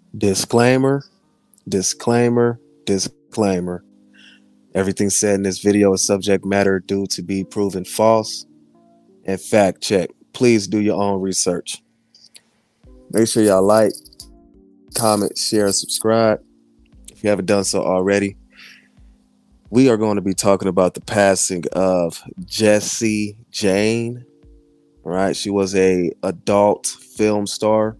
Disclaimer, disclaimer, disclaimer. Everything said in this video is subject matter due to be proven false and fact check. Please do your own research. Make sure y'all like, comment, share, and subscribe if you haven't done so already. We are going to be talking about the passing of Jessie Jane. All right, she was a adult film star.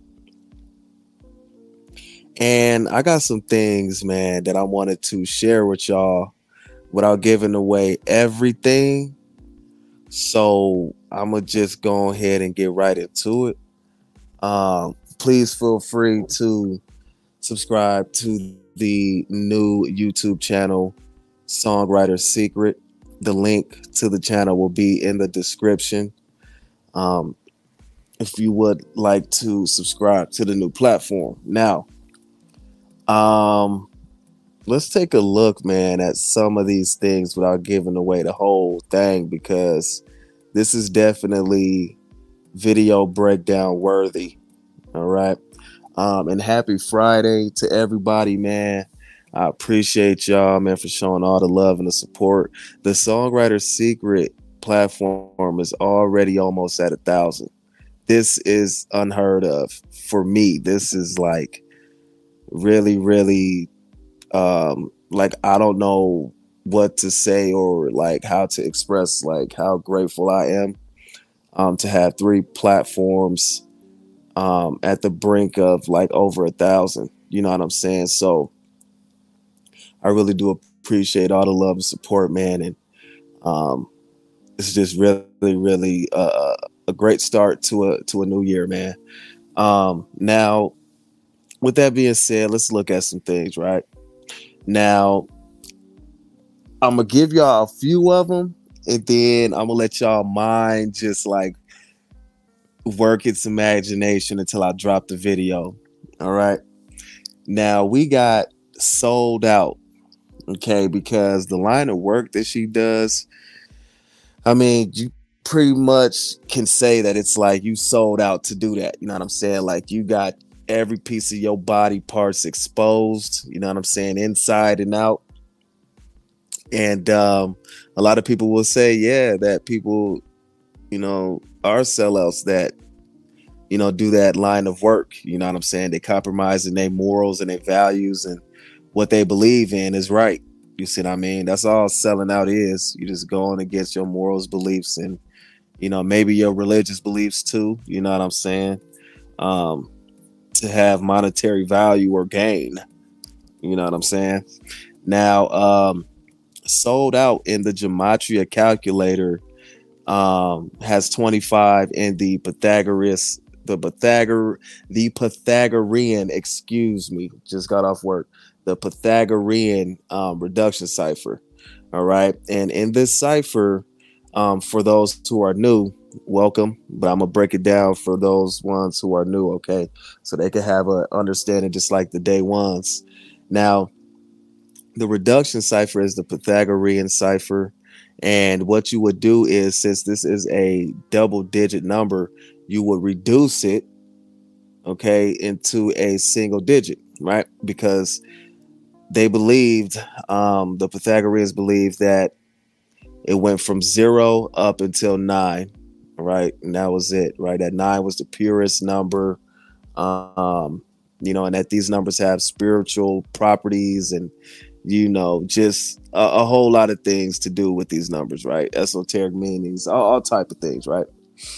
And I got some things, man, that I wanted to share with y'all without giving away everything. So I'm gonna just go ahead and get right into it. Please feel free to subscribe to the new YouTube channel, Songwriter Secret. The link to the channel will be in the description. Um, if you would like to subscribe to the new platform. Now, um, let's take a look, man, at some of these things without giving away the whole thing because this is definitely video breakdown worthy. All right. And happy Friday to everybody, man. I appreciate y'all, man, for showing all the love and the support. The Songwriter Secret platform is already almost at 1,000. This is unheard of for me. This is like really, really like I don't know what to say or like how to express like how grateful I am to have three platforms at the brink of like over 1,000. You know what I'm saying? So I really do appreciate all the love and support, man. And um, it's just really, really a great start to a new year, man. Now, with that being said, let's look at some things, right? Now, I'm gonna give y'all a few of them, and then I'm gonna let y'all mind just like work its imagination until I drop the video. All right. Now we got sold out, okay, because the line of work that she does, I mean, you pretty much can say that it's like you sold out to do that. You know what I'm saying? Like you got every piece of your body parts exposed, you know what I'm saying, inside and out. And a lot of people will say, yeah, that people, are sellouts that, do that line of work. You know what I'm saying? They compromise in their morals and their values and what they believe in is right. You see what I mean? That's all selling out is. You just going against your morals, beliefs, and, maybe your religious beliefs too. You know what I'm saying? Um, to have monetary value or gain. You know what I'm saying? Now, sold out in the gematria calculator has 25 in the Pythagorean, excuse me, just got off work, the Pythagorean reduction cipher. All right. And in this cipher, for those who are new, welcome. But I'm gonna break it down for those ones who are new, okay? So they can have a understanding just like the day ones. Now, the reduction cipher is the Pythagorean cipher. And what you would do is, since this is a double digit number, you would reduce it, okay, into a single digit, right? Because they believed, the Pythagoreans believed that it went from 0 up until 9, right? And that was it, right? That 9 was the purest number, and that these numbers have spiritual properties and just a whole lot of things to do with these numbers, right? Esoteric meanings, all type of things, right?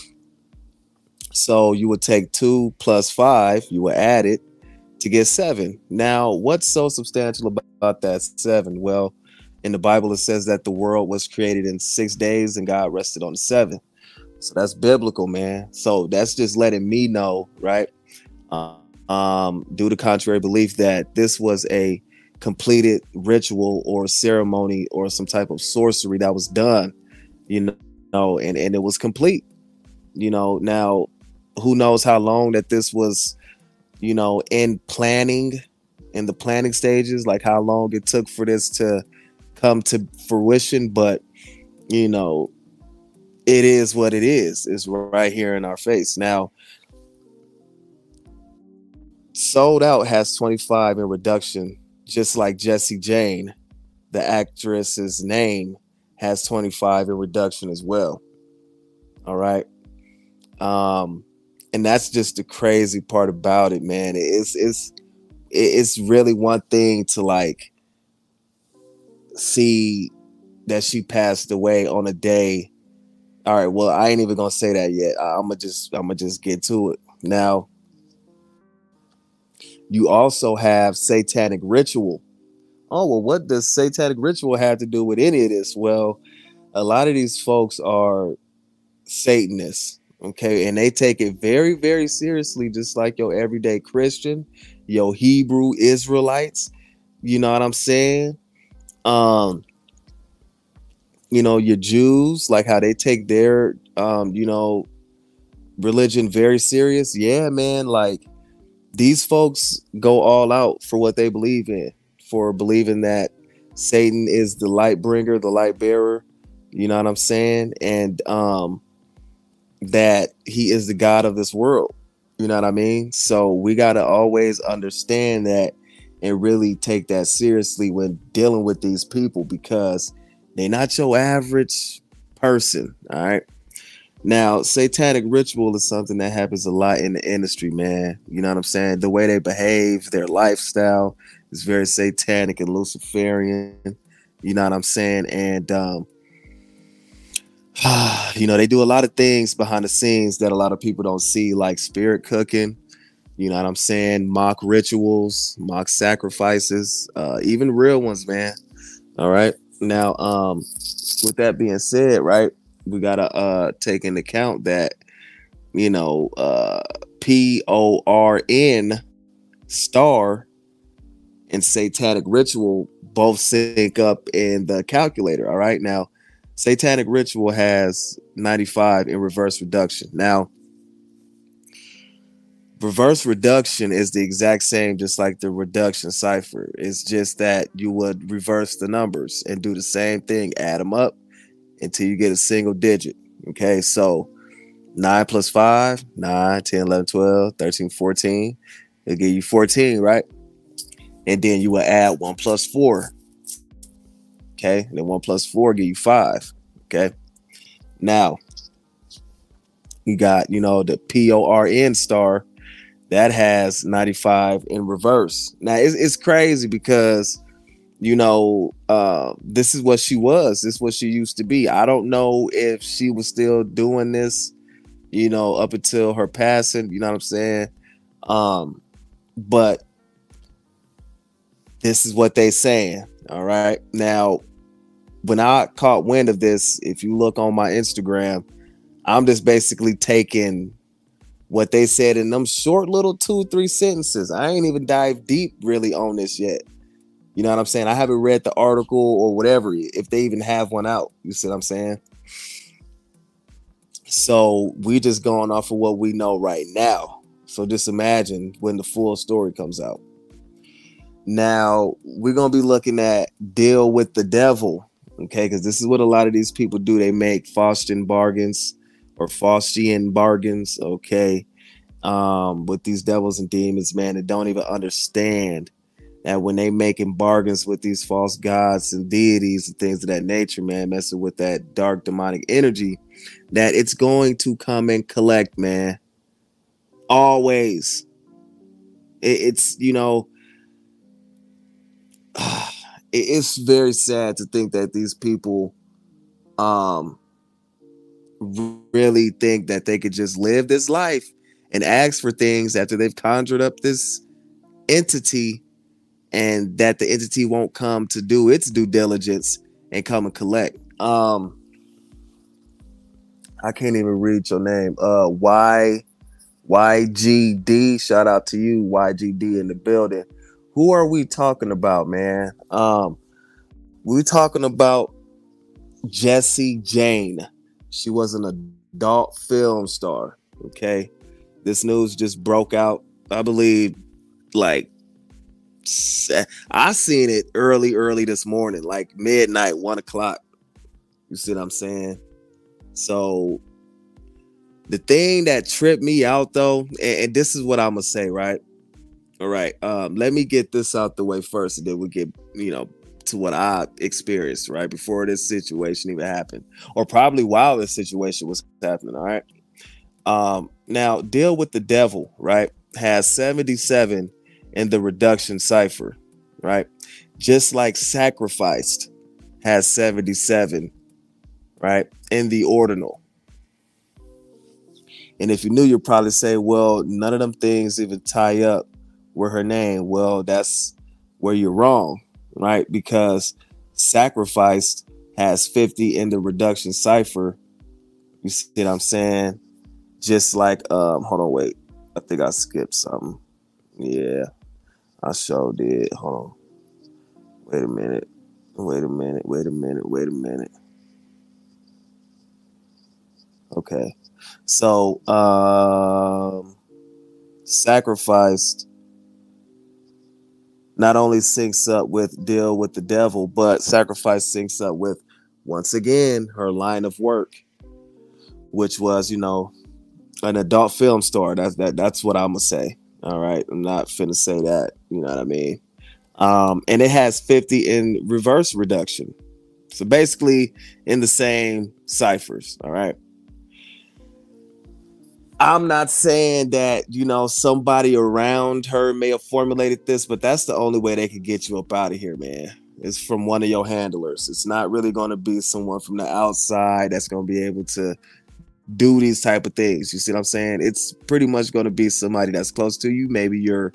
So you would take 2 plus 5, you would add it to get 7. Now, what's so substantial about that 7? Well, in the Bible, it says that the world was created in 6 days and God rested on the seventh. So that's biblical, man. So that's just letting me know, right? Due to contrary belief, that this was a completed ritual or ceremony or some type of sorcery that was done, and it was complete. Now who knows how long that this was, in planning, in the planning stages, like how long it took for this to come to fruition, but you know, it is what it is. It's right here in our face. Now, Sold Out has 25 in reduction, just like Jessie Jane, the actress's name, has 25 in reduction as well. All right. Um, and that's just the crazy part about it, man. It's really one thing to like see that she passed away on a day. All right, well, I ain't even gonna say that yet. I'm gonna just get to it. Now, you also have Satanic Ritual. Oh, well, what does Satanic Ritual have to do with any of this? Well, a lot of these folks are Satanists, okay, and they take it very, very seriously, just like your everyday Christian, your Hebrew Israelites. You know what I'm saying? Um, your Jews, like how they take their religion very serious. Yeah, man, like these folks go all out for what they believe in, for believing that Satan is the light bringer, the light bearer, you know what I'm saying? And that he is the God of this world. You know what I mean? So we got to always understand that and really take that seriously when dealing with these people, because they're not your average person. All right. Now, Satanic Ritual is something that happens a lot in the industry, man. You know what I'm saying? The way they behave, their lifestyle is very satanic and Luciferian. You know what I'm saying? And they do a lot of things behind the scenes that a lot of people don't see, like spirit cooking. You know what I'm saying? Mock rituals, mock sacrifices, even real ones, man. All right. Now, with that being said, right, we gotta take into account that PORN star and Satanic Ritual both sync up in the calculator. All right. Now, Satanic Ritual has 95 in reverse reduction. Now, reverse reduction is the exact same, just like the reduction cipher. It's just that you would reverse the numbers and do the same thing, add them up until you get a single digit. Okay. So 9 plus 5, 9, 10, 11, 12, 13, 14. It'll give you 14, right? And then you will add 1 plus 4. Okay. And then 1 plus 4 give you 5. Okay. Now, you got, the PORN star that has 95 in reverse. Now, it's crazy because, this is what she was. This is what she used to be. I don't know if she was still doing this, up until her passing. You know what I'm saying? But this is what they saying. All right. Now, when I caught wind of this, if you look on my Instagram, I'm just basically taking what they said in them short little 2-3 sentences. I ain't even dive deep really on this yet. You know what I'm saying? I haven't read the article or whatever, if they even have one out. You see what I'm saying? So we just going off of what we know right now. So just imagine when the full story comes out. Now we're gonna be looking at Deal with the Devil, okay? Because this is what a lot of these people do. They make Faustian bargains or Faustian bargains, okay? With these devils and demons, man, that don't even understand that when they making bargains with these false gods and deities and things of that nature, man, messing with that dark demonic energy, that it's going to come and collect, man. Always. It's it's very sad to think that these people um really think that they could just live this life and ask for things after they've conjured up this entity, and that the entity won't come to do its due diligence and come and collect. I can't even read your name. YGD. Shout out to you, YGD, in the building. Who are we talking about, man? We're talking about Jessie Jane. She was an adult film star. Okay. This news just broke out, I believe, like I seen it early this morning, like midnight, 1 o'clock. You see what I'm saying? So the thing that tripped me out though, and this is what I'm gonna say, right? All right. Let me get this out the way first, and then we get, to what I experienced, right? Before this situation even happened. Or probably while this situation was happening. All right. Now Deal with the Devil, right? Has 77 in the reduction cipher, right? Just like Sacrificed has 77, right? In the ordinal. And if you knew, you'd probably say, well, none of them things even tie up with her name. Well, that's where you're wrong, right? Because Sacrificed has 50 in the reduction cipher. You see what I'm saying? Just like, hold on, wait. I think I skipped something. Yeah, I sure did. Hold on. Wait a minute. Wait a minute. Wait a minute. Wait a minute. Okay. So, Sacrificed not only syncs up with Deal with the Devil, but Sacrifice syncs up with, once again, her line of work, which was, an adult film star. That's what I'm gonna say. All right. I'm not finna say that. You know what I mean? And it has 50 in reverse reduction. So basically in the same ciphers. All right. I'm not saying that, somebody around her may have formulated this, but that's the only way they could get you up out of here, man. It's from one of your handlers. It's not really going to be someone from the outside that's going to be able to do these type of things. You see what I'm saying? It's pretty much going to be somebody that's close to you. Maybe you're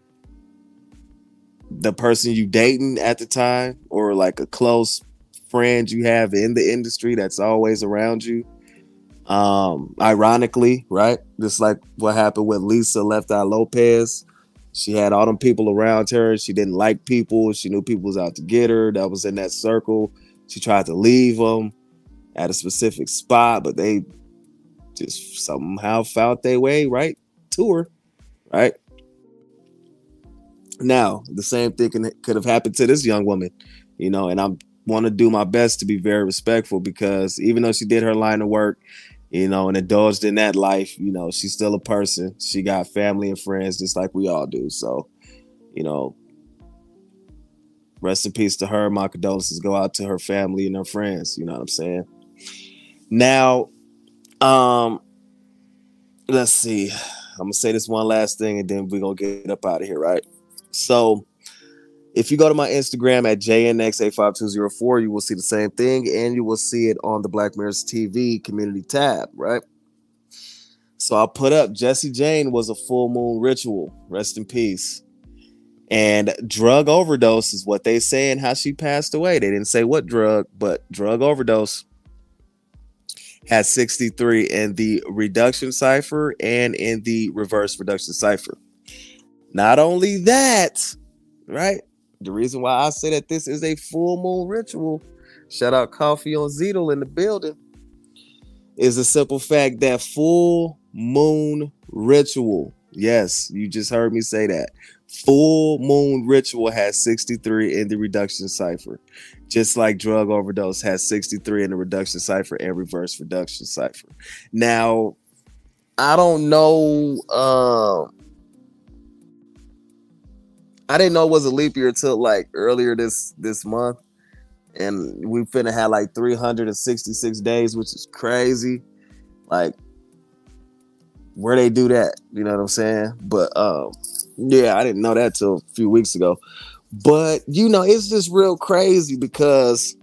the person you dating at the time, or like a close friend you have in the industry that's always around you. Ironically, right? Just like what happened with Lisa Left Eye Lopez. She had all them people around her. She didn't like people. She knew people was out to get her. That was in that circle. She tried to leave them at a specific spot, but they just somehow found their way right to her, right? Now, the same thing could have happened to this young woman, and I want to do my best to be very respectful, because even though she did her line of work, and indulged in that life, she's still a person. She got family and friends just like we all do. So, you know, rest in peace to her. My condolences go out to her family and her friends. You know what I'm saying? Now, um, let's see. I'm gonna say this one last thing, and then we're gonna get up out of here, right? So, if you go to my Instagram at JNX85204, you will see the same thing, and you will see it on the Black Mirrors TV community tab, right? So I put up Jesse Jane was a full moon ritual. Rest in peace. And drug overdose is what they say and how she passed away. They didn't say what drug, but drug overdose. Has 63 in the reduction cipher and in the reverse reduction cipher. Not only that, right? The reason why I say that this is a full moon ritual, shout out Coffee on Zeedle in the building, is the simple fact that full moon ritual, yes, you just heard me say that. Full moon ritual has 63 in the reduction cipher, just like drug overdose has 63 in the reduction cipher and reverse reduction cipher. Now, I don't know. I didn't know it was a leap year until like earlier this month, and we finna have like 366 days, which is crazy. Like, where they do that, you know what I'm saying? But yeah, I didn't know that till a few weeks ago. But it's just real crazy because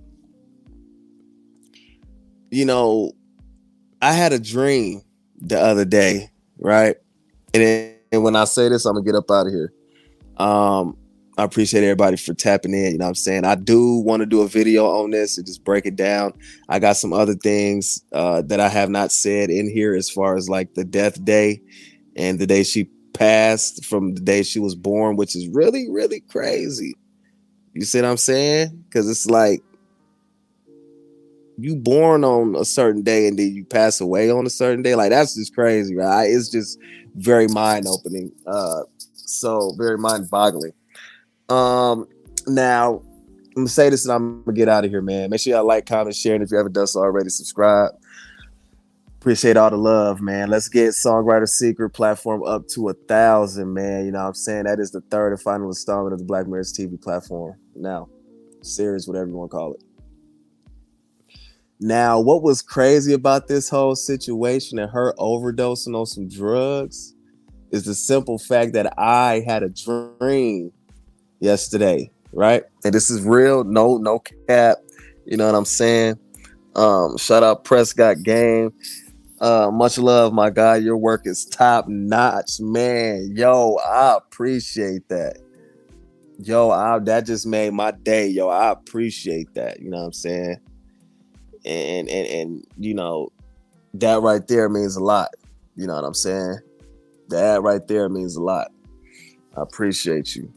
you know I had a dream the other day, right? And when I say this, I'm gonna get up out of here. I appreciate everybody for tapping in. You know what I'm saying? I do want to do a video on this and just break it down. I got some other things that I have not said in here, as far as like the death day and the day she passed from the day she was born, which is really, really crazy. You see what I'm saying? Because it's like you born on a certain day and then you pass away on a certain day. Like, that's just crazy, right? It's just very mind opening. So very mind boggling. Now I'm gonna say this and I'm gonna get out of here, man. Make sure y'all like, comment, share, and if you haven't done so already, subscribe. Appreciate all the love, man. Let's get Songwriter Secret platform up to 1,000, man. You know what I'm saying? That is the third and final installment of the Black Mirrors TV platform. Now, series, whatever you want to call it. Now, what was crazy about this whole situation and her overdosing on some drugs is the simple fact that I had a dream yesterday, right? And this is real, no cap. You know what I'm saying? Shout out Prescott Game. Much love, my guy. Your work is top notch, man. Yo, I appreciate that. Yo, that just made my day. Yo, I appreciate that. You know what I'm saying? And you know, that right there means a lot. You know what I'm saying? That right there means a lot. I appreciate you.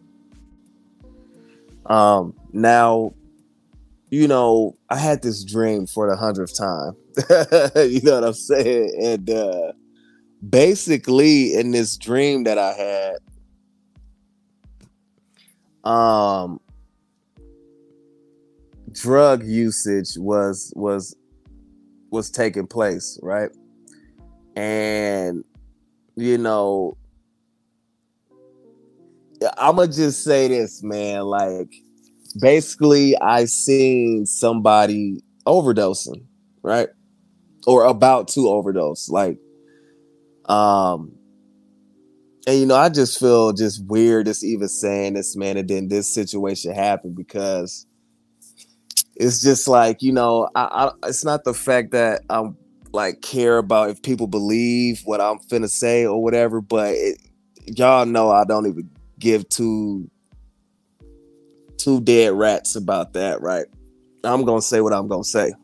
Now, you know, I had this dream for the 100th time. You know what I'm saying? And basically in this dream that I had, drug usage was taking place, right? And you know, I'ma just say this, man. Like, basically, I seen somebody overdosing, right? Or about to overdose. Like, um, and you know, I just feel just weird just even saying this, man. And then this situation happened because it's just like, you know, it's not the fact that I'm like care about if people believe what I'm finna say or whatever, but y'all know I don't even give two dead rats about that, right? I'm gonna say what I'm gonna say.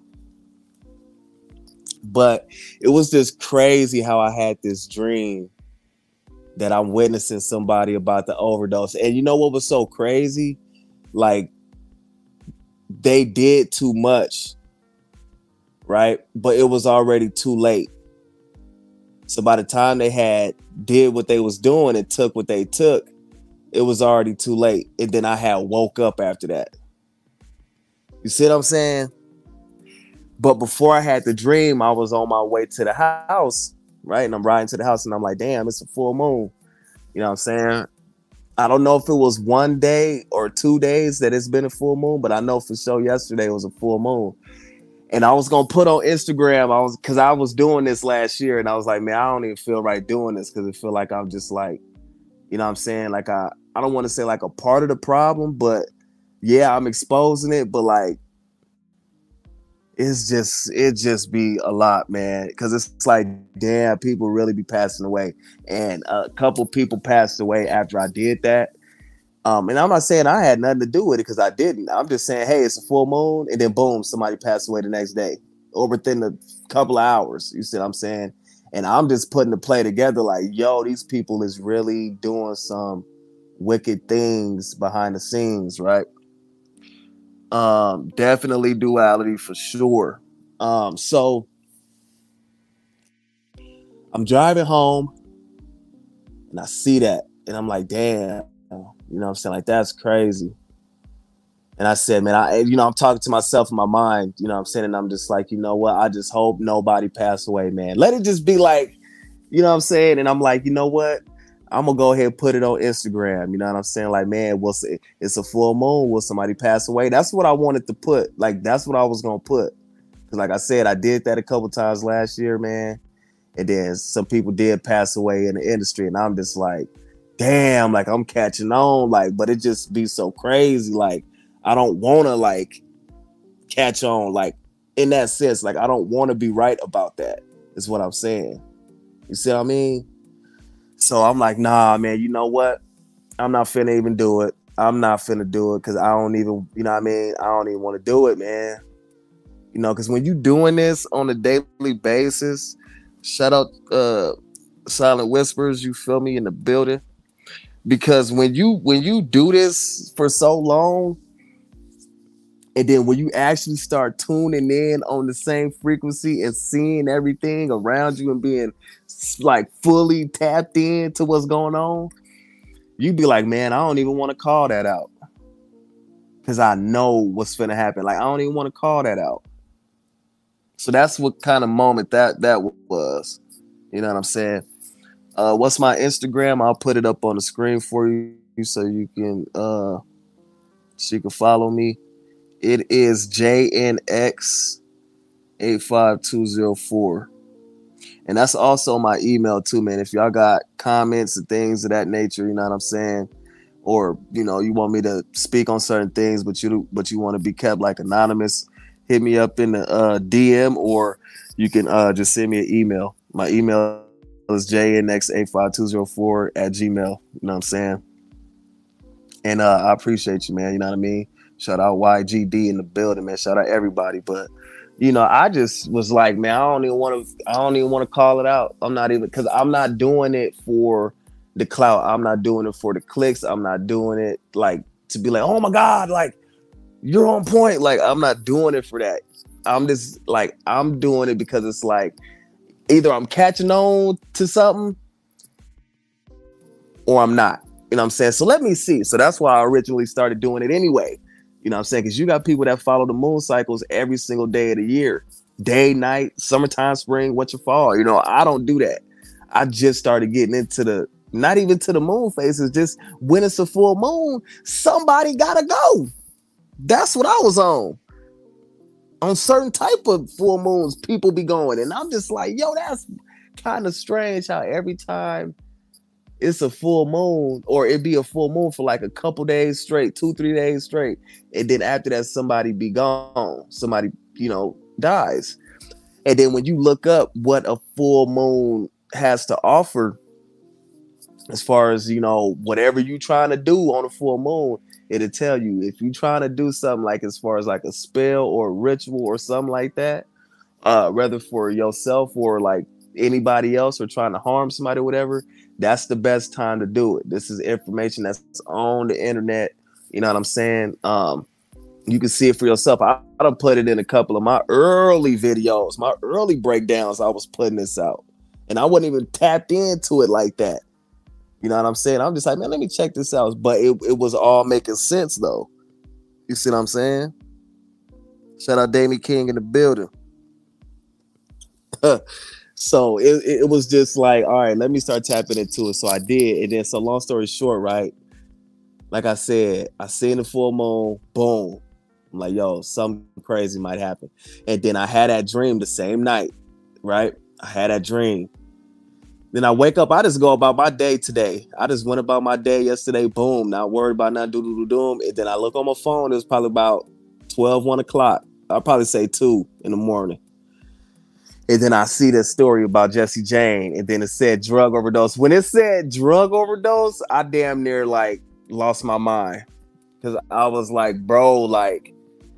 But it was just crazy how I had this dream that I'm witnessing somebody about the overdose. And you know what was so crazy? Like, they did too much, right? But it was already too late. So by the time they had did what they was doing and took what they took, it was already too late. And then I had woke up after that. You see what I'm saying? But before I had the dream, I was on my way to the house, right? And I'm riding to the house and I'm like, damn, it's a full moon. You know what I'm saying? I don't know if it was 1 day or 2 days that it's been a full moon, but I know for sure yesterday was a full moon. And I was gonna put on Instagram, because I was doing this last year, and I was like, man, I don't even feel right doing this because I feel like I'm just like, you know what I'm saying? Like I don't want to say like a part of the problem, but yeah, I'm exposing it, but like it just be a lot, man. Cause it's like, damn, people really be passing away. And a couple people passed away after I did that. And I'm not saying I had nothing to do with it because I didn't. I'm just saying, hey, it's a full moon, and then boom, somebody passed away the next day or within a couple of hours. You see what I'm saying? And I'm just putting the play together like, yo, these people is really doing some wicked things behind the scenes, right? Definitely duality for sure. So I'm driving home and I see that, and I'm like, damn, you know what I'm saying? Like, that's crazy. And I said, man, I'm talking to myself in my mind, you know what I'm saying? And I'm just like, you know what? I just hope nobody passed away, man. Let it just be like, you know what I'm saying? And I'm like, you know what? I'm gonna go ahead and put it on Instagram. You know what I'm saying? Like, man, it's a full moon. Will somebody pass away? That's what I wanted to put. Like, that's what I was gonna put. Cause like I said, I did that a couple times last year, man. And then some people did pass away in the industry, and I'm just like, damn, like I'm catching on, like, but it just be so crazy. Like, I don't wanna like catch on, like, in that sense, like I don't wanna be right about that, is what I'm saying. You see what I mean? So I'm like, nah, man, you know what? I'm not finna even do it. I'm not finna do it because I don't even, you know what I mean? I don't even want to do it, man. You know, because when you doing this on a daily basis, shout out Silent Whispers, you feel me, in the building. Because when you do this for so long, and then when you actually start tuning in on the same frequency and seeing everything around you and being like fully tapped into what's going on, you'd be like, man, I don't even want to call that out because I know what's finna happen. Like, I don't even want to call that out. So that's what kind of moment that was. You know what I'm saying? What's my Instagram? I'll put it up on the screen for you so you can follow me. It is JNX85204. And that's also my email too, man. If y'all got comments and things of that nature, you know what I'm saying? Or, you know, you want me to speak on certain things, but you want to be kept like anonymous, hit me up in the DM, or you can just send me an email. My email is jnx85204 at gmail. You know what I'm saying? And I appreciate you, man. You know what I mean? Shout out YGD in the building, man. Shout out everybody. But you know, I just was like, man, I don't even want to call it out. I'm not even because I'm not doing it for the clout. I'm not doing it for the clicks. I'm not doing it like to be like, oh my God, like you're on point. Like I'm not doing it for that. I'm just like I'm doing it because it's like either I'm catching on to something or I'm not. You know what I'm saying? So let me see. So that's why I originally started doing it anyway. You know what I'm saying? Because you got people that follow the moon cycles every single day of the year. Day, night, summertime, spring, winter, fall. You know, I don't do that. I just started getting into the not even to the moon phases, just when it's a full moon, somebody gotta go. That's what I was on. On certain type of full moons, people be going. And I'm just like, yo, that's kind of strange how every time it's a full moon, or it be a full moon for like a couple days straight, 2-3 days straight, and then after that somebody be gone, somebody dies. And then when you look up what a full moon has to offer, as far as whatever you trying to do on a full moon, it'll tell you if you trying to do something like as far as like a spell or a ritual or something like that, whether for yourself or like anybody else, or trying to harm somebody or whatever, that's the best time to do it. This is information that's on the internet. You know what I'm saying? You can see it for yourself. I done put it in a couple of my early videos, my early breakdowns. I was putting this out, and I wasn't even tapped into it like that. You know what I'm saying? I'm just like, man, let me check this out. But it was all making sense though. You see what I'm saying? Shout out Damien King in the building. So it was just like, all right, let me start tapping into it. So I did. And then, so long story short, right? Like I said, I seen the full moon, boom. I'm like, yo, something crazy might happen. And then I had that dream the same night, right? I had that dream. Then I wake up, I just go about my day today. I just went about my day yesterday, boom, not worried about nothing, doom. And then I look on my phone, it was probably about 12, 1 o'clock. I'll probably say 2 in the morning. And then I see this story about Jesse Jane, and then it said drug overdose. When it said drug overdose, I damn near like lost my mind. Because I was like, bro, like,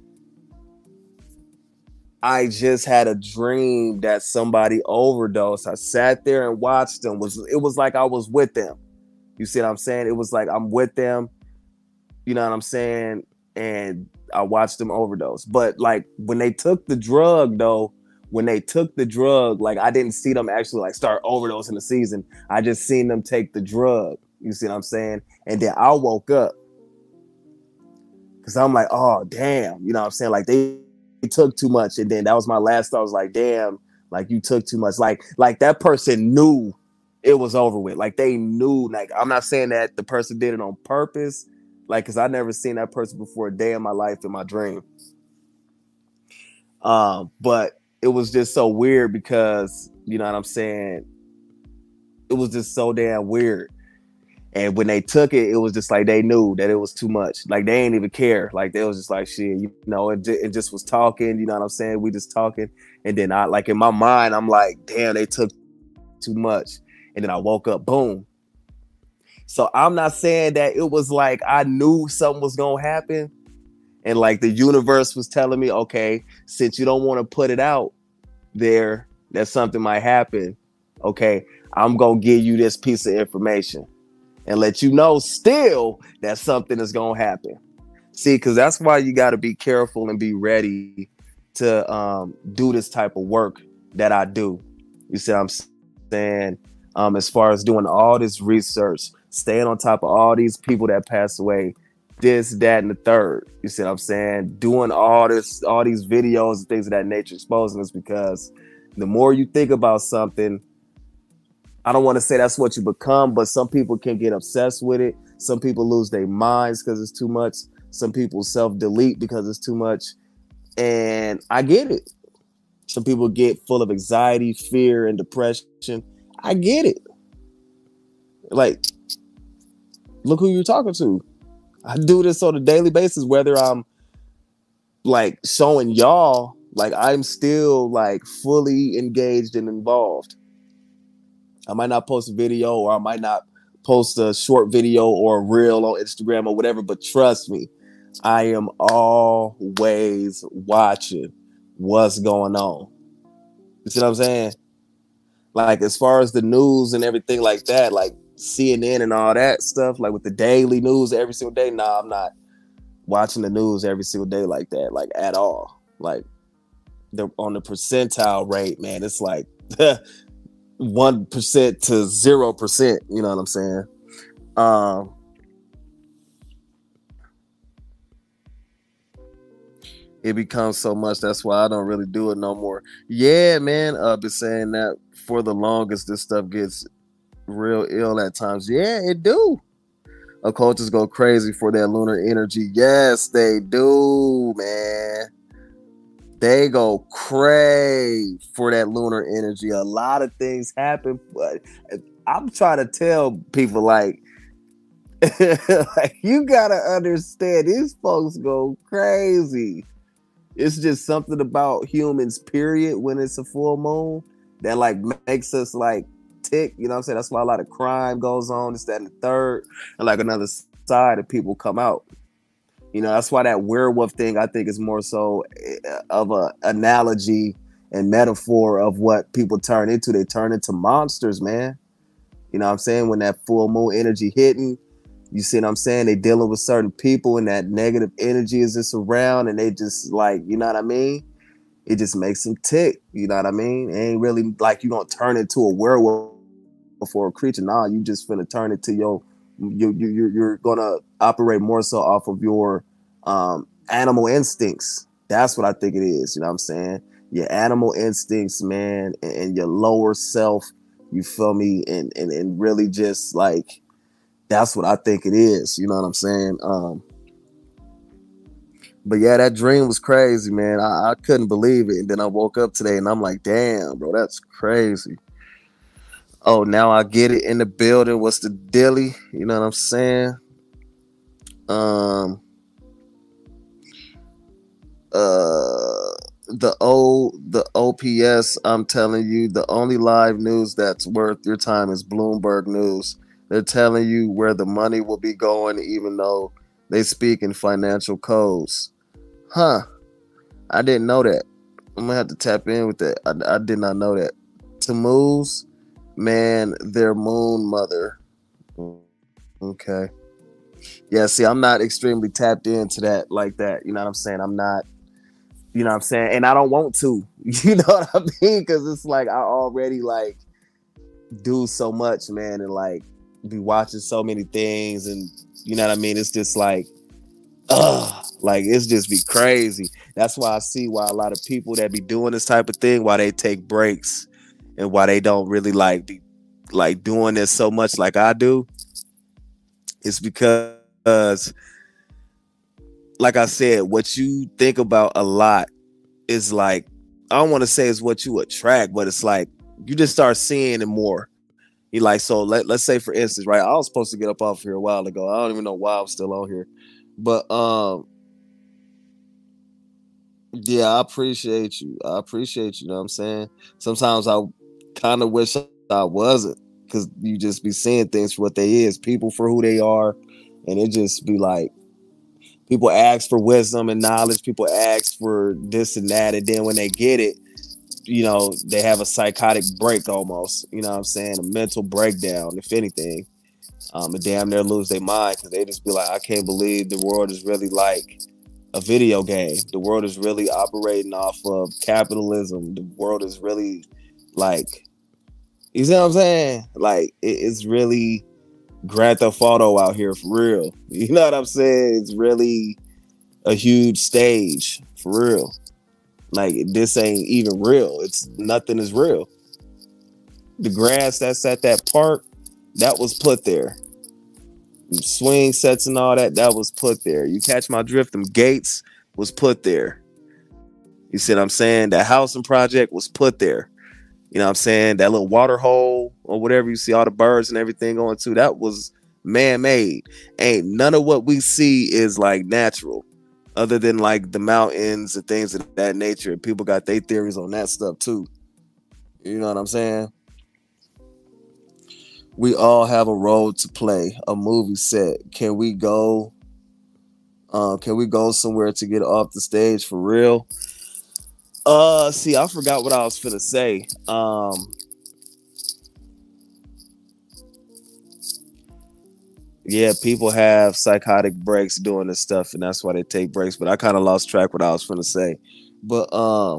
I just had a dream that somebody overdosed. I sat there and watched them. It was like I was with them. You see what I'm saying? It was like I'm with them. You know what I'm saying? And I watched them overdose. But like when they took the drug, though, like I didn't see them actually like start overdosing the season. I just seen them take the drug. You see what I'm saying? And then I woke up because I'm like, oh damn, you know what I'm saying? Like they took too much. And then that was my last thought. I was like, damn, like you took too much. Like that person knew it was over with. Like they knew. Like I'm not saying that the person did it on purpose. Like, cause I never seen that person before a day in my life in my dream. But it was just so weird because you know what I'm saying. It was just so damn weird. And when they took it, it was just like they knew that it was too much. Like they ain't even care. Like they was just like shit, it just was talking. You know what I'm saying? We just talking, and then I like in my mind, I'm like, damn, they took too much. And then I woke up, boom. So I'm not saying that it was like I knew something was gonna happen, and like the universe was telling me, okay, since you don't want to put it out there, that something might happen. Okay, I'm gonna give you this piece of information and let you know still that something is going to happen. See, because that's why you got to be careful and be ready to do this type of work that I do. You see what I'm saying? As far as doing all this research, staying on top of all these people that pass away, this, that, and the third. You see what I'm saying? Doing all these videos and things of that nature, exposing us because the more you think about something, I don't want to say that's what you become, but some people can get obsessed with it. Some people lose their minds because it's too much. Some people self-delete because it's too much. And I get it. Some people get full of anxiety, fear, and depression. I get it. Like, look who you're talking to. I do this on a daily basis, whether I'm like showing y'all, like I'm still like fully engaged and involved. I might not post a video or I might not post a short video or a reel on Instagram or whatever, but trust me, I am always watching what's going on. You see what I'm saying? Like as far as the news and everything like that, like CNN and all that stuff, like with the daily news every single day. Nah, I'm not watching the news every single day like that, like at all. Like on the percentile rate, man, it's like 1% to 0%. You know what I'm saying? Um, it becomes so much. That's why I don't really do it no more. Yeah, man. I've been saying that for the longest. This stuff gets real ill at times. Yeah, it do. Occultists go crazy for that lunar energy. Yes, they do, man. They go crazy for that lunar energy. A lot of things happen, but I'm trying to tell people like, like you gotta understand these folks go crazy. It's just something about humans, period, when it's a full moon that like makes us like tick. You know what I'm saying? That's why a lot of crime goes on, this, that, and the third, and like another side of people come out. You know, that's why that werewolf thing I think is more so of a analogy and metaphor of what people turn into. They turn into monsters, man. You know what I'm saying? When that full moon energy hitting, you see what I'm saying? They dealing with certain people and that negative energy is just around and they just like, you know what I mean? It just makes them tick. You know what I mean? It ain't really like you gonna turn into a werewolf for a creature. Nah, you just finna turn it to you're gonna operate more so off of your animal instincts. That's what I think it is. You know what I'm saying? Your animal instincts, man, and your lower self. You feel me? And really just like that's what I think it is. You know what I'm saying? But yeah, that dream was crazy, man. I couldn't believe it. And then I woke up today and I'm like, damn, bro, that's crazy. Oh, now I get it in the building. What's the dilly? You know what I'm saying? Um, the OPS, I'm telling you, the only live news that's worth your time is Bloomberg News. They're telling you where the money will be going, even though they speak in financial codes. Huh? I didn't know that. I'm gonna have to tap in with that. I did not know that. Tammuz, man, their moon mother. Okay. Yeah, see, I'm not extremely tapped into that like that. You know what I'm saying? I'm not, you know what I'm saying? And I don't want to. You know what I mean? Because it's like I already like do so much, man, and like be watching so many things and you know what I mean? It's just like like it's just be crazy. That's why I see why a lot of people that be doing this type of thing, why they take breaks and why they don't really like be like doing this so much like I do. It's because like I said, what you think about a lot is like I don't want to say it's what you attract, but it's like you just start seeing it more. You like so let's say for instance, right? I was supposed to get up off here a while ago. I don't even know why I'm still on here. But yeah, I appreciate you. I appreciate you, know what I'm saying? Sometimes I kind of wish I wasn't because you just be seeing things for what they is, people for who they are, and it just be like people ask for wisdom and knowledge, people ask for this and that, and then when they get it, you know, they have a psychotic break almost, you know what I'm saying? A mental breakdown, if anything. And damn near lose their mind because they just be like, I can't believe the world is really like a video game. The world is really operating off of capitalism. The world is really like, you see what I'm saying? Like it's really Grand Theft Auto out here for real. You know what I'm saying? It's really a huge stage for real. Like this ain't even real. It's nothing is real. The grass that's at that park, that was put there. Swing sets and all that, that was put there. You catch my drift, them gates was put there. You see what I'm saying? That housing project was put there. You know what I'm saying? That little water hole or whatever you see all the birds and everything going to, that was man-made. Ain't none of what we see is like natural, other than like the mountains and things of that nature. People got their theories on that stuff too. You know what I'm saying? We all have a role to play, a movie set. Can we go somewhere to get off the stage for real? See, I forgot what I was finna say. Yeah, people have psychotic breaks doing this stuff, and that's why they take breaks. But I kind of lost track what I was finna say. But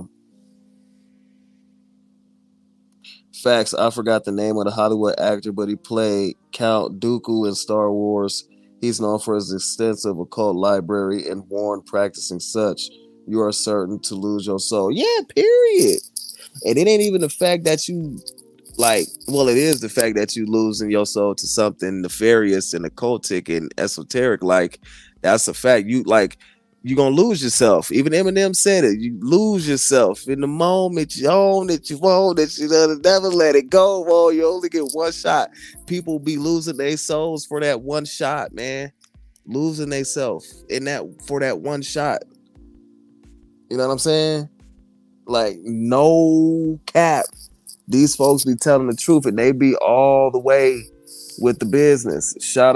facts, I forgot the name of the Hollywood actor, but he played Count Dooku in Star Wars. He's known for his extensive occult library and warned practicing such, you are certain to lose your soul. Yeah, period. And it ain't even the fact that you like, well, it is the fact that you losing your soul to something nefarious and occultic and esoteric. Like, that's a fact. You like, you gonna lose yourself. Even Eminem said it. You lose yourself in the moment you own it, you won't it, you know, never let it go. Well, you only get one shot. People be losing their souls for that one shot, man. Losing themselves in that for that one shot. You know what I'm saying? Like, no cap. These folks be telling the truth and they be all the way with the business.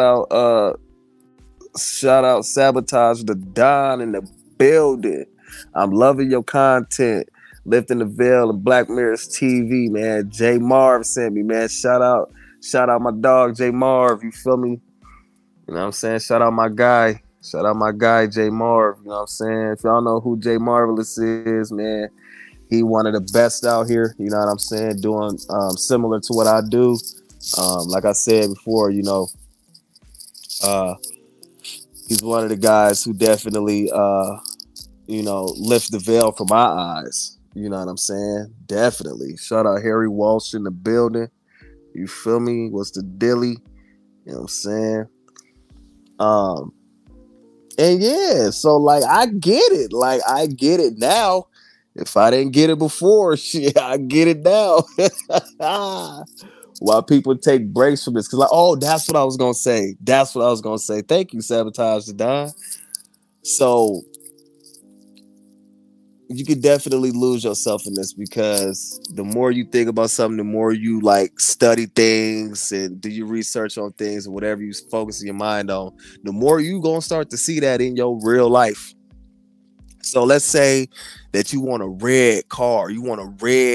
Shout out Sabotage the Don in the building. I'm loving your content. Lifting the veil of Black Mirrors TV, man. J Marv sent me, man. Shout out my dog, J Marv. You feel me? You know what I'm saying? Shout out my guy. Shout out my guy, J Marv. You know what I'm saying? If y'all know who J Marvelous is, man, he one of the best out here. You know what I'm saying? Doing similar to what I do. Like I said before, you know, uh, he's one of the guys who definitely, you know, lifts the veil from my eyes. You know what I'm saying? Definitely. Shout out Harry Walsh in the building. You feel me? What's the dilly? You know what I'm saying? Um, and yeah, so like I get it. Like I get it now. If I didn't get it before, shit, I get it now. Why people take breaks from this? Cause like, oh, that's what I was gonna say. That's what I was gonna say. Thank you, Sabotage the Don. So you could definitely lose yourself in this because the more you think about something, the more you like study things and do your research on things and whatever you focus your mind on, the more you gonna start to see that in your real life. So let's say that you want a red car, you want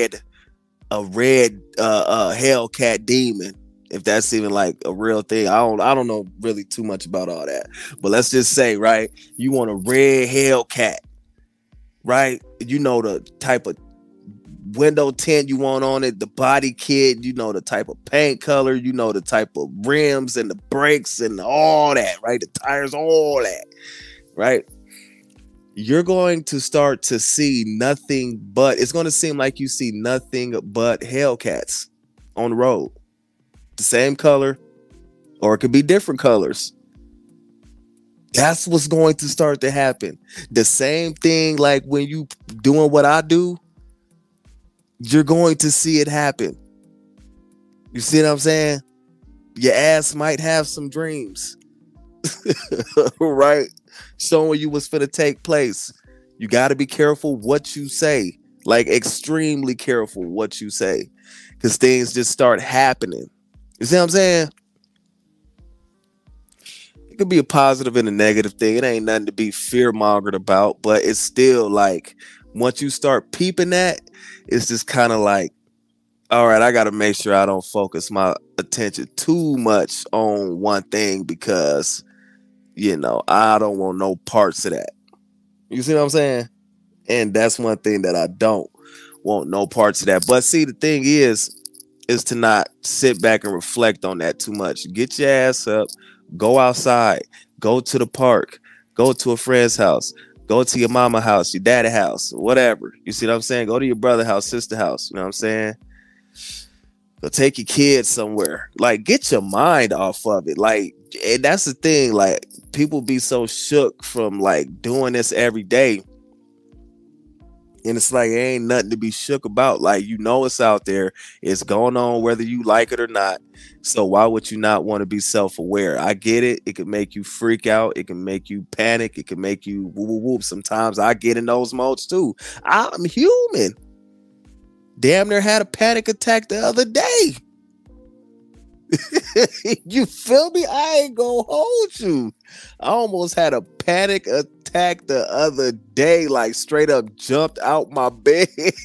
a red Hellcat demon, if that's even like a real thing. I don't know really too much about all that. But let's just say, right, you want a red Hellcat, right? You know the type of window tint you want on it, the body kit, you know the type of paint color, you know the type of rims and the brakes and all that, right? The tires, all that, right? You're going to start to see nothing but, it's going to seem like you see nothing but Hellcats on the road. The same color, or it could be different colors. That's what's going to start to happen. The same thing, like when you doing what I do, you're going to see it happen. You see what I'm saying? Your ass might have some dreams, right? Showing you what's finna take place. You got to be careful what you say, like extremely careful what you say, because things just start happening. You see what I'm saying? It could be a positive and a negative thing. It ain't nothing to be fear mongered about, but it's still like once you start peeping that, it's just kind of like, all right, I got to make sure I don't focus my attention too much on one thing because, you know, I don't want no parts of that. You see what I'm saying? And that's one thing that I don't want no parts of that. But see, the thing is, is to not sit back and reflect on that too much. Get your ass up, go outside, go to the park, go to a friend's house, go to your mama house, your daddy house, whatever. You see what I'm saying? Go to your brother house, sister house. You know what I'm saying? Go take your kids somewhere. Like, get your mind off of it. Like, and that's the thing. Like, people be so shook from like doing this every day. And it's like, it ain't nothing to be shook about. Like, you know, it's out there. It's going on whether you like it or not. So why would you not want to be self-aware? I get it. It can make you freak out. It can make you panic. It can make you whoop, whoop, whoop. Sometimes I get in those modes too. I'm human. Damn near had a panic attack the other day. You feel me? I ain't gonna hold you. I almost had a panic attack the other day, like straight up jumped out my bed.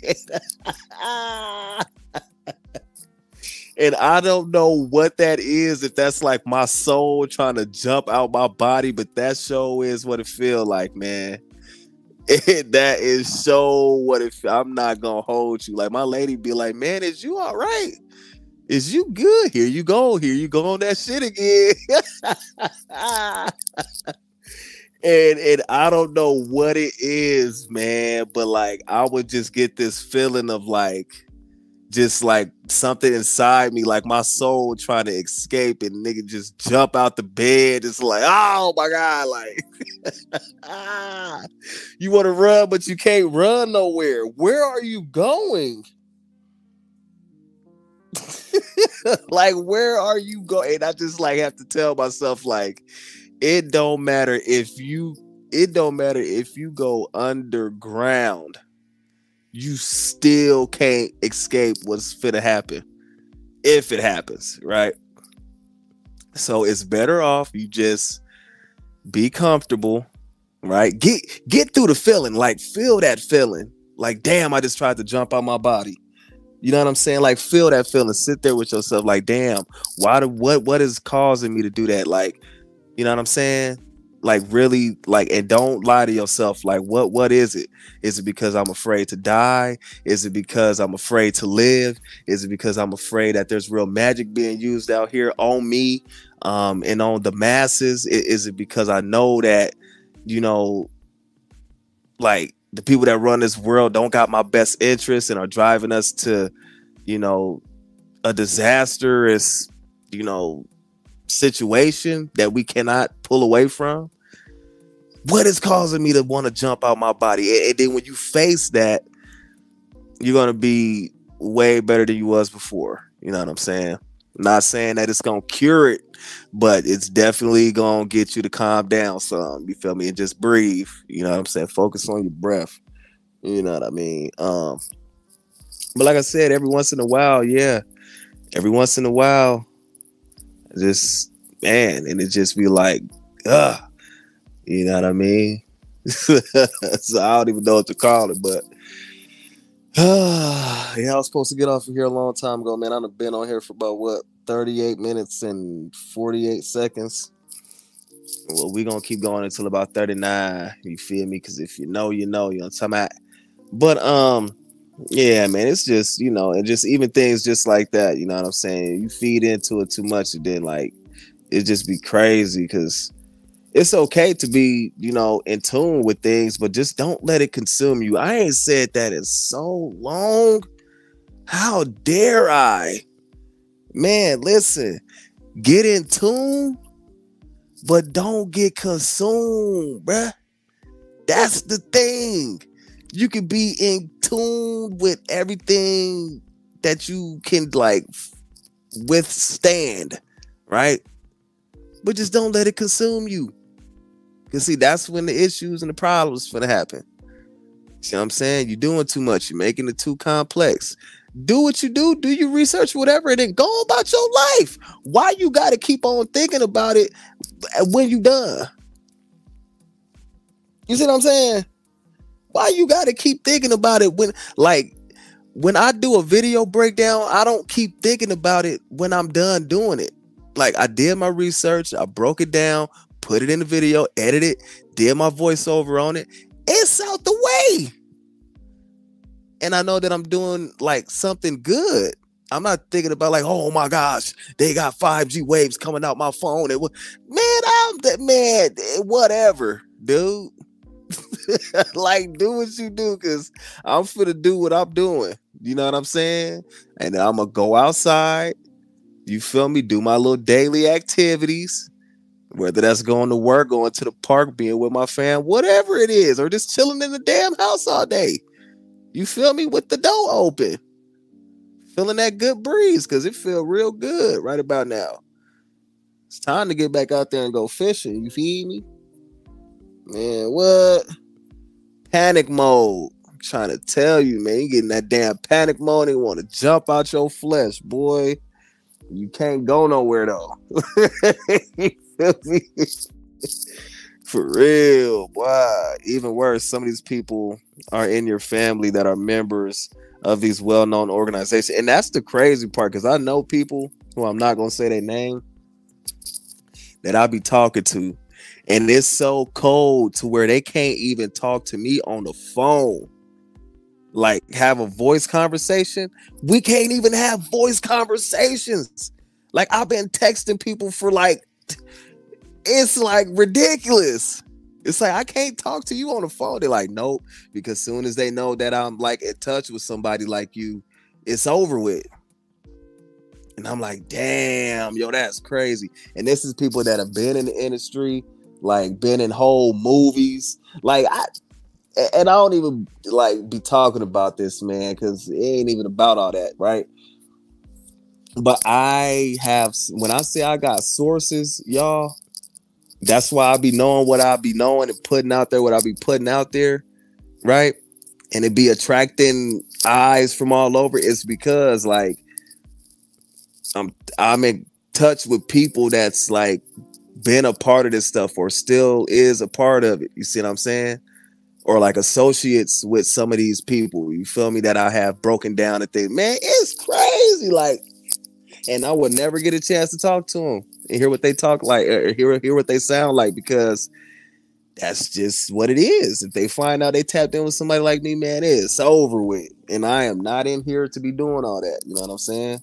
And I don't know what that is, if that's like my soul trying to jump out my body, but that show is what it feel like, man. That is so what it feel. I'm not gonna hold you. Like, my lady be like, man, is you all right? Is you good? Here you go. Here you go on that shit again. And I don't know what it is, man, but like I would just get this feeling of like just like something inside me, like my soul trying to escape, and nigga just jump out the bed. It's like, oh my God, like you want to run, but you can't run nowhere. Where are you going? Like, where are you going? And I just like have to tell myself, like, it don't matter if you go underground, you still can't escape what's finna happen if it happens, right? So it's better off you just be comfortable, right? Get through the feeling, like feel that feeling, like damn, I just tried to jump out my body. You know what I'm saying? Like, feel that feeling. Sit there with yourself. Like, damn, what is causing me to do that? Like, you know what I'm saying? Like, really, like, and don't lie to yourself. Like, what is it? Is it because I'm afraid to die? Is it because I'm afraid to live? Is it because I'm afraid that there's real magic being used out here on me, and on the masses? Is it because I know that, you know, like the people that run this world don't got my best interests and are driving us to, you know, a disastrous, you know, situation that we cannot pull away from? What is causing me to want to jump out my body? And then when you face that, you're going to be way better than you was before. You know what I'm saying? I'm not saying that it's going to cure it, but it's definitely going to get you to calm down some. You feel me? And just breathe. You know what I'm saying? Focus on your breath. You know what I mean? But like I said, every once in a while, yeah. Every once in a while, just, man, and it just be like, ugh. You know what I mean? So I don't even know what to call it, but yeah, I was supposed to get off of here a long time ago, man. I've been on here for about what, 38 minutes and 48 seconds. Well, we're gonna keep going until about 39. You feel me? Because if you know, you know what I'm talking about. But yeah, man, it's just, you know, and just even things just like that, you know what I'm saying? You feed into it too much, and then like it just be crazy, because it's okay to be, you know, in tune with things, but just don't let it consume you. I ain't said that in so long. How dare I? Man, listen, get in tune, but don't get consumed, bruh. That's the thing. You can be in tune with everything that you can like withstand, right? But just don't let it consume you. Because see, that's when the issues and the problems gonna happen. See what I'm saying? You're doing too much. You're making it too complex. Do what you do your research, whatever, and then go about your life. Why you gotta keep on thinking about it when you done? You see what I'm saying? Why you gotta keep thinking about it when I do a video breakdown, I don't keep thinking about it when I'm done doing it. Like, I did my research, I broke it down, put it in the video, edit it, did my voiceover on it. It's out the way. And I know that I'm doing like something good. I'm not thinking about like, oh my gosh, they got 5G waves coming out my phone. Man, I'm that man, whatever, dude. Like, do what you do, cause I'm finna do what I'm doing. You know what I'm saying? And then I'm gonna go outside. You feel me? Do my little daily activities, whether that's going to work, going to the park, being with my fam, whatever it is, or just chilling in the damn house all day. You feel me? With the door open, feeling that good breeze, cause it feel real good right about now. It's time to get back out there and go fishing. You feed me? Man, what? Panic mode. I'm trying to tell you, man. You getting that damn panic mode and want to jump out your flesh, boy. You can't go nowhere though. You feel me? For real. Why? Even worse, some of these people are in your family that are members of these well-known organizations. And that's the crazy part, because I know people who I'm not gonna say their name that I be talking to. And it's so cold to where they can't even talk to me on the phone. Like have a voice conversation. We can't even have voice conversations. Like I've been texting people for like, it's like ridiculous. It's like I can't talk to you on the phone. They're like, nope, because soon as they know that I'm like in touch with somebody like you, it's over with. And I'm like, damn, yo, that's crazy. And this is people that have been in the industry, like been in whole movies. Like and I don't even like be talking about this, man, because it ain't even about all that, right? But I have, when I say I got sources, y'all, that's why I be knowing what I be knowing and putting out there what I be putting out there, right? And it be attracting eyes from all over. It's because like I'm in touch with people that's like been a part of this stuff or still is a part of it. You see what I'm saying? Or like associates with some of these people. You feel me? That I have broken down and think, man, it's crazy. Like, and I would never get a chance to talk to them and hear what they talk like, or hear what they sound like, because that's just what it is. If they find out they tapped in with somebody like me, man, it's over with. And I am not in here to be doing all that. You know what I'm saying?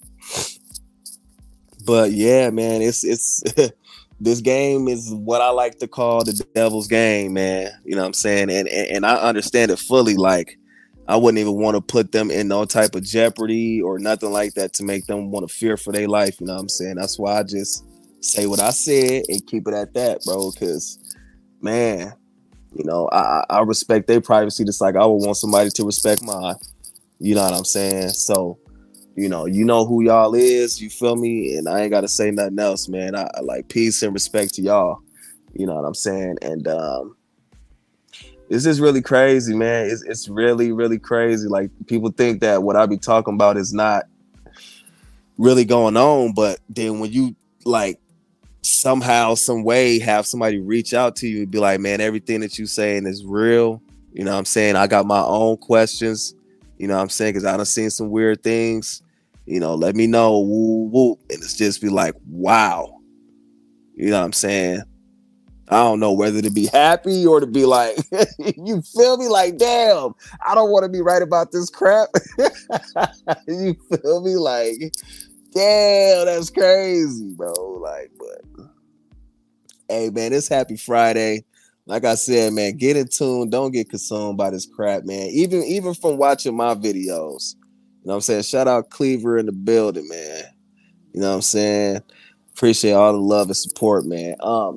But yeah, man, it's this game is what I like to call the devil's game, man. You know what I'm saying? And I understand it fully. Like I wouldn't even want to put them in no type of jeopardy or nothing like that to make them want to fear for their life. You know what I'm saying? That's why I just say what I said and keep it at that, bro. Because man, you know, I respect their privacy just like I would want somebody to respect mine. You know what I'm saying? So you know who y'all is, you feel me? And I ain't gotta say nothing else, man. I like peace and respect to y'all. You know what I'm saying? And it's just really crazy, man. It's really, really crazy. Like people think that what I be talking about is not really going on, but then when you like somehow, some way have somebody reach out to you and be like, man, everything that you saying is real. You know what I'm saying? I got my own questions. You know what I'm saying? Because I done seen some weird things. You know, let me know. Woo, woo. And it's just be like, wow. You know what I'm saying? I don't know whether to be happy or to be like, you feel me? Like, damn, I don't want to be right about this crap. You feel me? Like, damn, that's crazy, bro. Like, but hey, man, it's Happy Friday. Like I said, man, get in tune. Don't get consumed by this crap, man. Even from watching my videos. You know what I'm saying? Shout out Cleaver in the building, man. You know what I'm saying? Appreciate all the love and support, man.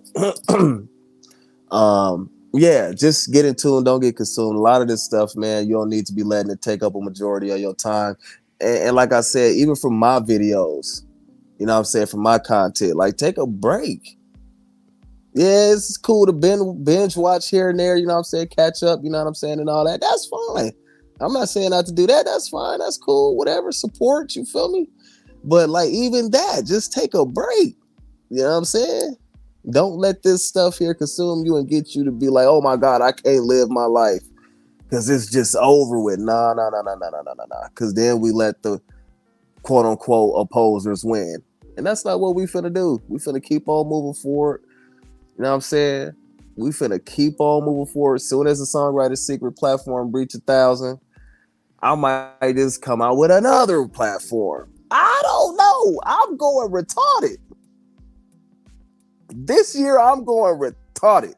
Yeah, just get in tune. Don't get consumed. A lot of this stuff, man, you don't need to be letting it take up a majority of your time. And like I said, even from my videos, you know what I'm saying, from my content, like take a break. Yeah, it's cool to binge watch here and there, you know what I'm saying, catch up, you know what I'm saying, and all that. That's fine. I'm not saying not to do that. That's fine. That's cool. Whatever. Support, you feel me? But like even that, just take a break. You know what I'm saying? Don't let this stuff here consume you and get you to be like, oh my God, I can't live my life because it's just over with. Nah. Because then we let the quote unquote opposers win. And that's not what we finna do. We finna keep on moving forward. You know what I'm saying? We finna keep on moving forward. Soon as the Songwriter Secret platform breach 1,000, I might just come out with another platform. I don't know. I'm going retarded. This year I'm going retarded.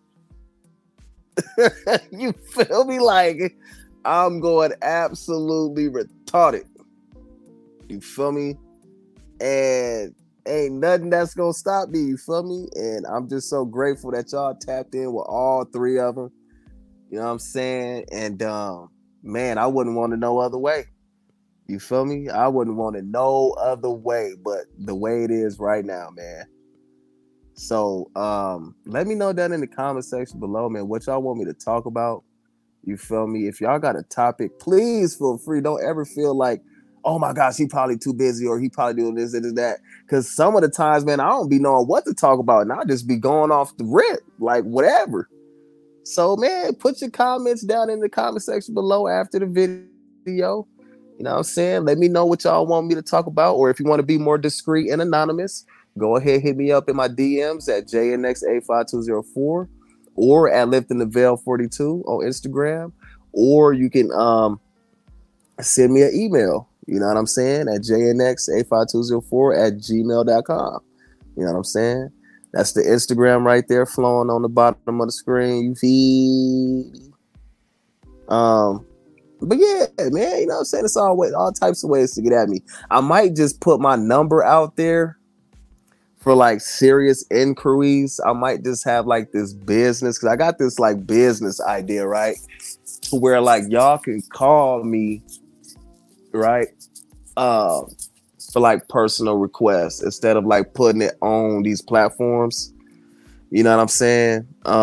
You feel me? Like I'm going absolutely retarded. You feel me? And ain't nothing that's gonna stop me. You feel me? And I'm just so grateful that y'all tapped in with all three of them. You know what I'm saying? And man, I wouldn't want it no other way. You feel me? I wouldn't want it no other way but the way it is right now, man. So let me know down in the comment section below, man, what y'all want me to talk about. You feel me? If y'all got a topic, please feel free. Don't ever feel like, oh my gosh, he probably too busy or he probably doing this and that. Because some of the times, man, I don't be knowing what to talk about, and I'll just be going off the rip, like whatever. So, man, put your comments down in the comment section below after the video. You know what I'm saying? Let me know what y'all want me to talk about, or if you want to be more discreet and anonymous, go ahead, hit me up in my DMs at JNX85204 or at Lifting the Veil 42 on Instagram, or you can send me an email. You know what I'm saying? At JNX85204 at gmail.com. You know what I'm saying? That's the Instagram right there flowing on the bottom of the screen. You feed. Um, but yeah, man, you know what I'm saying? It's all types of ways to get at me. I might just put my number out there for like serious inquiries. I might just have like this business, because I got this like business idea, right? To where like y'all can call me, right? Um, for like personal requests instead of like putting it on these platforms. You know what I'm saying?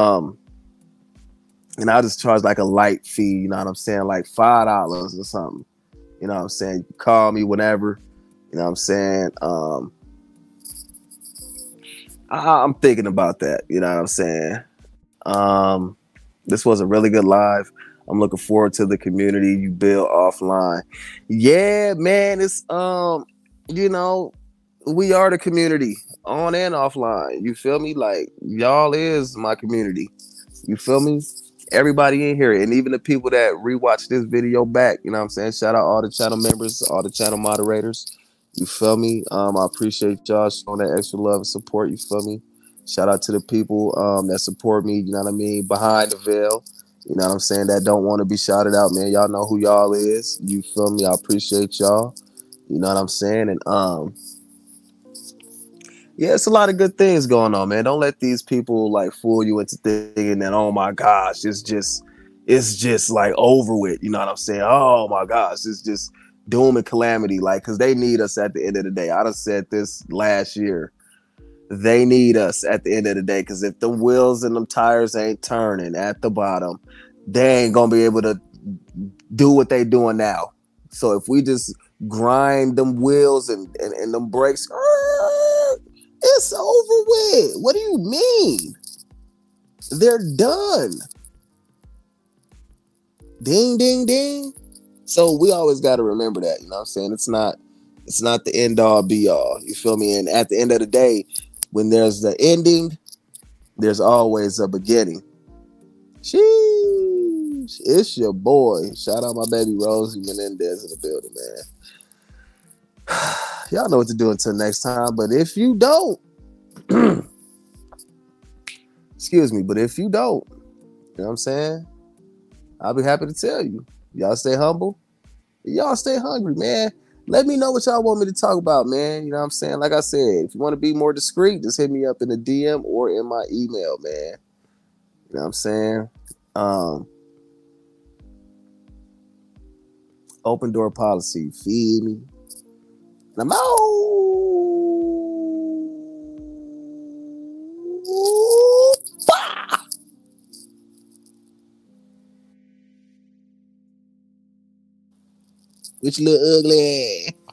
And I'll just charge like a light fee, you know what I'm saying? Like $5 or something. You know what I'm saying? You call me whenever. You know what I'm saying? I'm thinking about that. You know what I'm saying? Um, this was a really good live. I'm looking forward to the community you build offline. Yeah, man, it's you know, we are the community on and offline. You feel me? Like y'all is my community. You feel me? Everybody in here, and even the people that rewatch this video back, you know what I'm saying? Shout out all the channel members, all the channel moderators. You feel me? I appreciate y'all showing that extra love and support. You feel me? Shout out to the people that support me, you know what I mean, behind the veil. You know what I'm saying? That don't want to be shouted out, man. Y'all know who y'all is. You feel me? I appreciate y'all. You know what I'm saying? And yeah, it's a lot of good things going on, man. Don't let these people like fool you into thinking that, oh my gosh, it's just like over with. You know what I'm saying? Oh my gosh, it's just doom and calamity. Like, cause they need us at the end of the day. I done said this last year. They need us at the end of the day. Cause if the wheels and them tires ain't turning at the bottom, they ain't gonna be able to do what they doing now. So if we just grind them wheels and them brakes, it's over with. What do you mean? They're done. Ding, ding, ding. So we always got to remember that. You know what I'm saying? It's not the end all be all. You feel me? And at the end of the day, when there's the ending, there's always a beginning. Sheesh. It's your boy. Shout out my baby Rosie Menendez in the building, man. Y'all know what to do until next time. But if you don't, excuse me, but if you don't, you know what I'm saying? I'll be happy to tell you. Y'all stay humble. Y'all stay hungry, man. Let me know what y'all want me to talk about, man. You know what I'm saying? Like I said, if you want to be more discreet, just hit me up in the DM or in my email, man. You know what I'm saying? Um, Open door policy. Feed me. And I'm out. Which little ugly?